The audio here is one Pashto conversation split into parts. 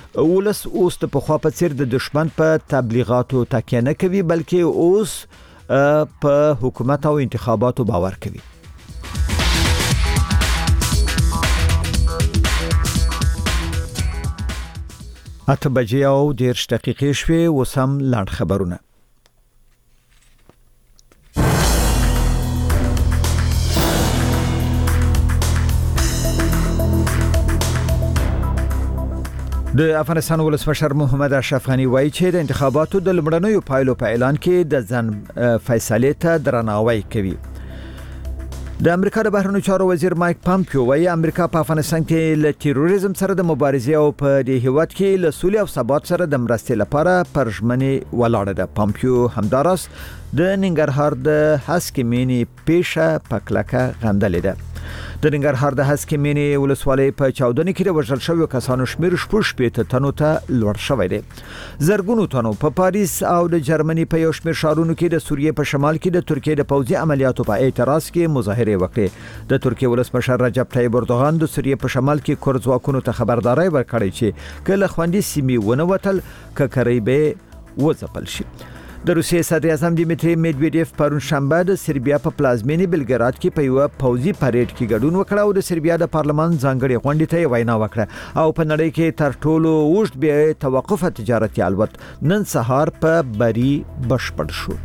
ولس اوس د پخوا په څیر د دشمن په تبلیغاتو تکیه نه کوي بلکې اوس په حکومت او انتخاباتو باور کوي. اته بجې او 10 دقیقې شوي وسم لاند خبرونه. د افغانستان ولسمشر محمد اشرف غنی وایي چې د انتخاباتو د لومړنیو پایلو په اعلان کې د ځن فیصلې ته درناوی کوي. د امریکا د بهرنیو چارو وزیر مایک پامپیو وایي امریکا په افغانستان کې له تروریزم سره د مبارزې او په دې هیواد کې له سولې او ثبات سره د مرستې لپاره پر ژمنې ولاړه ده. پامپیو همداراز د ننګرهار د هسکې پیښه په کلکه غندلې ده. د ننګرهار د هسکې ولسوالۍ په چاودنې کې د وژل شویو کسانو شمیر 15 تنو ته لوړ شوی دی. زرګونو تنو په پاریس او د جرمني په یو شمیر ښارونو کې د سوریې په شمال کې د ترکیې د پوځي عملیاتو په اعتراض کې مظاهره وکړې. د ترکیې ولسمشر رجب طیب اردوغان د سوریې په شمال کې کورد ځواکونو ته خبرداري ورکړې چې کله خوندې سیمې ونوتل ککرې به وځپل شي. د روسیې صدر اعظم دیمیتری میدویدیف پرون شنبه د سربیا په پلازمینې بلګراد کې په یو پوځي پریډ کې ګډون وکړ او د سربیا د پارلمان ځانګړي غونډې ته وینا وکړه او په نړۍ کې تر ټولو اوږد بې توقفه تجارتي الوت نن سهار په بری بشپړ شو.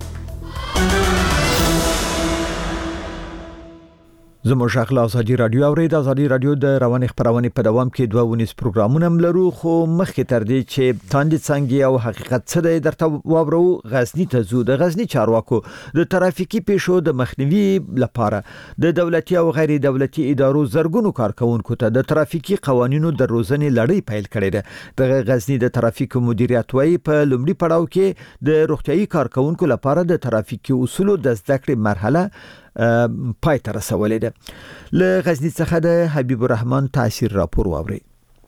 زموږ شغله ازادي رادیو اورید. ازادي رادیو د رواني خبرونه په دوام کې 22 پروګرامونه لرو خو مخکې تر دې چې تاندې څنګه او حقیقت څه دی درته واورو. غزنی ته زو د غزنی چارواکو د ترافیکي پیښو د مخنیوي لپاره د دولتي او غیر دولتي ادارو زرګونو کارکونکو ته د ترافیکي قوانینو د روزنې لړۍ پیل کړې ده. د غزنی د ترافیک مدیریت وایي په لومړي پړاو کې د روغتيایي کارکونکو لپاره د ترافیکي اصولو د زده کړې مرحله پای ته رسولې ده. له غزنی څخه د حبیب الرحمن تاثیر راپور واوري.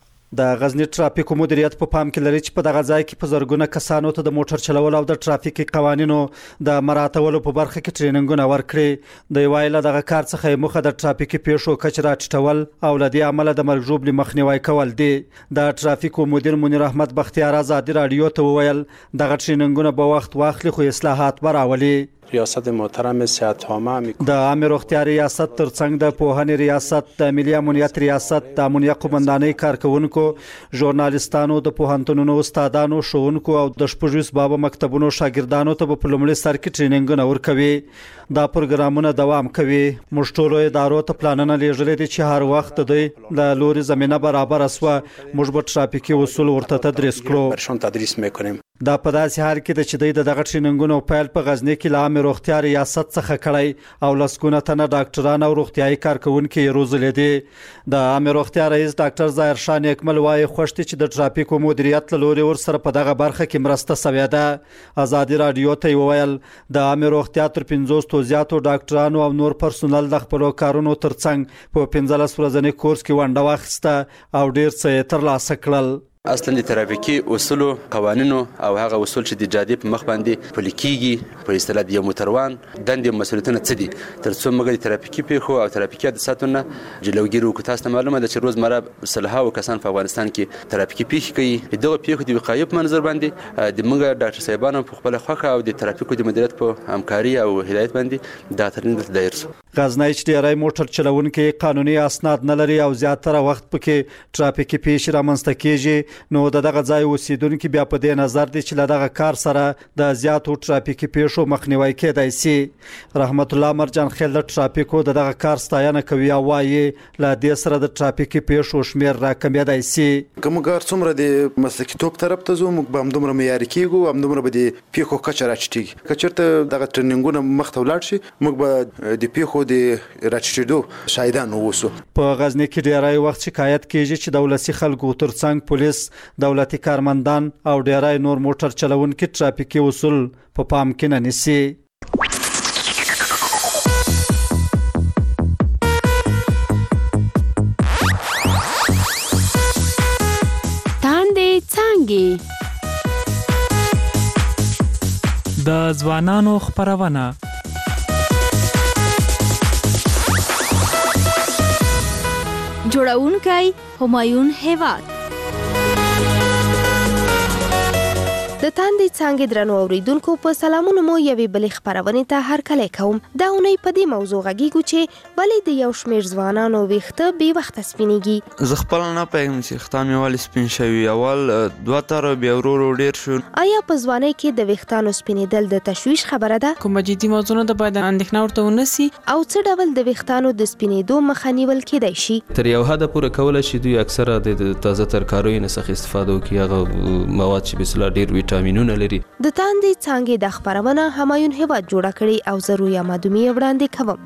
د غزنی ټرافیک مدیریت په پام کې لري چې په دغه ځای کې په زرګونه کسانو ته د موټر چلول او د ټرافیکي قوانینو د مراعاتولو په برخه کې ټریننګونه ورکړي. د وایله دغه کار څخه مخه د ټرافیکي پیښو کچره ټټول او لدی عمله د مرګ ژوبل مخنیوي کول دي. د ټرافیک مدیر منیر احمد بختیار ازادي رادیو ته وویل دغه ټریننګونه په وخت واخلي خو اصلاحات براولي. ریاست محترم صحت عامه د عامه روغتیا ریاست ترڅنګ د پوهنې ریاست د ملي امنیت ریاست د امنیه قومندانۍ کارکونکو ژورنالیستانو د پوهنتونونو استادانو ښوونکو او د شپږ باب مکتبونو شاګردانو ته په لومړي سر کې ټریننګونه ورکوي. دا پروګرامونه دوام کوي. موږ ټول ادارو ته پلانونه لیږلي دي چې هر وخت د د لوري زمينه برابر اسوه موږ به ټرافیکي اصول ورته تدریس کړو. تدریس میکنیم. دا په داسې حال کې چې دغه ټریننګونو پیل په غزنی کې له عامه روغتیا ریاست څخه کړی او لسګونه تنه ډاکټران او روغتيایي کارکونکو یې روزلې دي. د عامه روغتیا رئیس ډاکټر ظاهر شاه نیکمل وايي خوشتي چې د ټرافیکو مدیریت له لوري ور سره په دغه برخه کې مرسته شوې ده. ازادي رادیو ته ویل د عامه روغتیا تر 500 زیاتو ډاکټرانو او نور پرسونل د خپل کارونو ترڅنګ په 15 ورځنی کورس کې ونډه واخیسته او ډیر څه ترلاسه کړل. اصلا د ترافیکي اصول قوانینو او هغه اصول چې د جادې په مخ باندې پلي کیږي په اصطلاح د موټروان دندې مسؤلیتونه څه دي ترڅو موږ د ترافیکي پیښو او ترافیکي حادثاتو جلوګیری وکړو. تاسو ته معلومه ده چې روزمره سلهاو کسان په افغانستان کې ترافیکي پیښې کوي. دغه پیښو د وقایې په منظر باندې د موږ ډاکټر صاحبانو په خپل خوخه او د ترافیکو د مدیریت په همکاري او هدایت باندې دا ترنګ دایر شو. غزنی چې ډیری موټر چلونکي قانوني اسناد نه لري او زیاتره وخت پکې ترافیکي پیښې رامنځته کیږي نو دغه ځای اوسیدونکو بیا په دې نظر دي چې دغه کار سره د زیاتو ترافیکي پیښو مخنیوي کېدای شي. رحمت الله مرجان خیل د ترافیکو دغه کار ستاینه کوي او وايي ل دې سره د ترافیکي پیښو شمیر راکمېدای شي. کوم کار څومره د مسلکي توپ طرف ته زو موږ به دومره معیاري کیږو هم دومره به د پیښو کچره راچټي کچرته دغه ټریننګونه مخته ولاړ شي موږ به د پیښو د راچټېدو شاهدان اوسو. په غزنی کې ډیری وخت شکایت کیږي چې دولتي خلکو ترڅنګ پولیس دولتي کارمندان او ډیری نور موټر چلونکي ترافیکي اصول په پام کې نه نیسي. تاندې څنګه د ځوانانو خبرونه جوړونکی همایون هیواد د تاندې څانګې درنو اوریدونکو په سلامونو مو یوې بلې خپرونې ته هرکلی کوم. دا اونۍ په دې موضوع غږیږو چې ولې د یو شمېر ځوانانو ویښته بې وخته سپینېږي. زه خپله نه پوهېږم چې ویښتان مې ولې سپین شوي. اول 2 تاره بیا ورو ډېر شو. آیا په ځوانۍ کې د ویښتانو سپینېدل د تشویش خبره ده؟ کومه جدي موضوع نه ده باید اندېښنه ورته ونسي. او څه ډول د ویښتانو د سپینېدو مخه نیول کېدای شي؟ تر یو حده پورې کولی شي دوی اکثره د تازه ترکاریو نه څخه استفاده وکړي، هغه مواد چې بسلا ډېر ویټامینونه لري. د تاندې څانګې د خپرونه همایون هیواد جوړه کړې او زه رویا مادومي وړاندې کوم.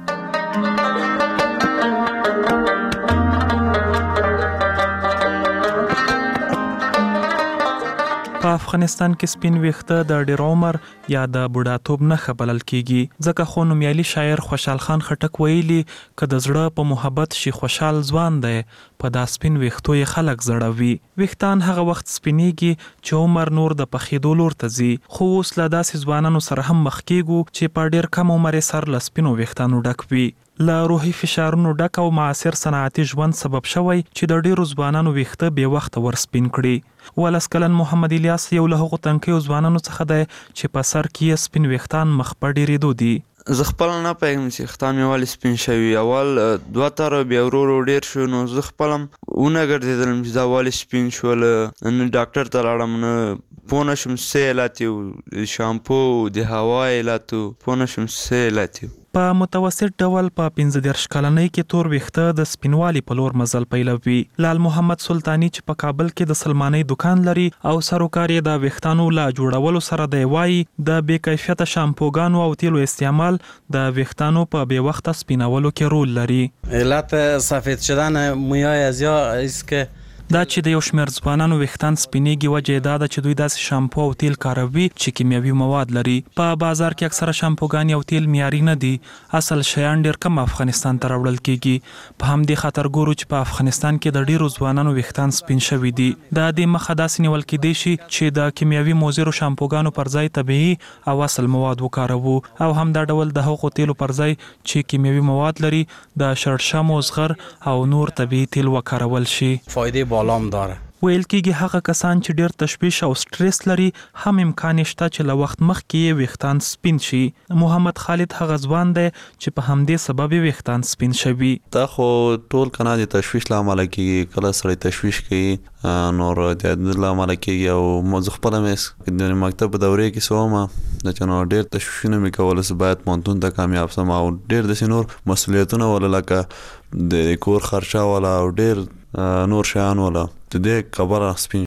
په افغانستان کې سپین ویښته د ډېر عمر یا د بوډاتوب نښه بلل کیږي، ځکه خو نومیالي شاعر خوشحال خان خټک ویلي که د زړه په محبت شي خوشحال ځوان دی، په دا سپین ویښتو یې خلک زړوي. ویښتان هغه وخت سپینېږي چې عمر نور د پخېدو لور ته ځي، خو اوس له داسې ځوانانو سره هم مخ کیږو چې په ډېر کم عمر یې سر له سپینو ویښتانو ډک وي. له روحي فشارونو ډک او معاصر صنعتي ژوند سبب شوی چې د ډېرو ځوانانو ویښته بې وخته ور سپین کړي. 18 کلن محمد الیاس یو له هغو تنکیو ځوانانو څخه دی چې په سر کې یې سپین ویښتان مخ په ډېرېدو دي. زه خپله نه پوهېږم چې ویښتان مې ولې سپین شوي. اول 2 تاره بیا ورو ډېر شو. نو زه خپله هم ونه ګرځېدلم چې دا ولې سپین شول. نه ډاکټر ته لاړم، نه پوه نه شوم څه علت یو، شامپو د هوا علت و، پوه نه شوم څه علت یو. په متوسط ډول په 15 کلنۍ کې تور ویښته د سپینوالي په لور مزل پیلوي. لال محمد سلطانی چې په کابل کې د سلمانۍ دکان لري او سروکار یې د ویښتانو له جوړولو سره دی، وایي د بې کیفیته شامپوګانو او تیلو استعمال د ویښتانو په بې وخته سپینولو کې رول لري. علت سفید شدن مویای ازیا است که دا چې د یو شمېر ځوانانو ویښتان سپینېږي وجه یې دا ده چې دوی داسې شامپو او تیل کاروي چې کیمیاوي مواد لري. په بازار کې اکثره شامپوګانې او تیل معیاري نه دي. اصل شیان ډېر کم افغانستان ته راوړل کېږي. په همدې خاطر ګورو چې په افغانستان کې د ډېرو ځوانانو ویښتان سپین شوي دي. د دې مخه داسې نیول کېدای شي چې د کیمیاوي مضرو شامپوګانو پر ځای طبیعي او اصل مواد وکاروو، او همدا ډول د هغو تیلو پر ځای چې کیمیاوي مواد لري د شړشمو، زغر او نور طبیعي تیل وکارول شي. فایده بالام داره. ویل کېږي هغه کسان چې ډېر تشویش او سټریس لري هم امکان شته چې له وخت مخکې یې ویښتان سپین شي. محمد خالد هغه ځوان دی چې په همدې سبب یې ویښتان سپین شوي. دا خو ټول کنه د تشویش له امله کېږي. کله سړی تشویش کوي نور د له امله کېږي. او موږ خپله مې د مکتب په دورې کې سومه چې نو ډېر تشویشونه مې کول چې باید پوهنتون ته کامیاب سم، او ډېر داسې نور مسؤلیتونه ولا لکه د کور خرچه ولا او ډېر نور شیان ولا د دې خبره سپین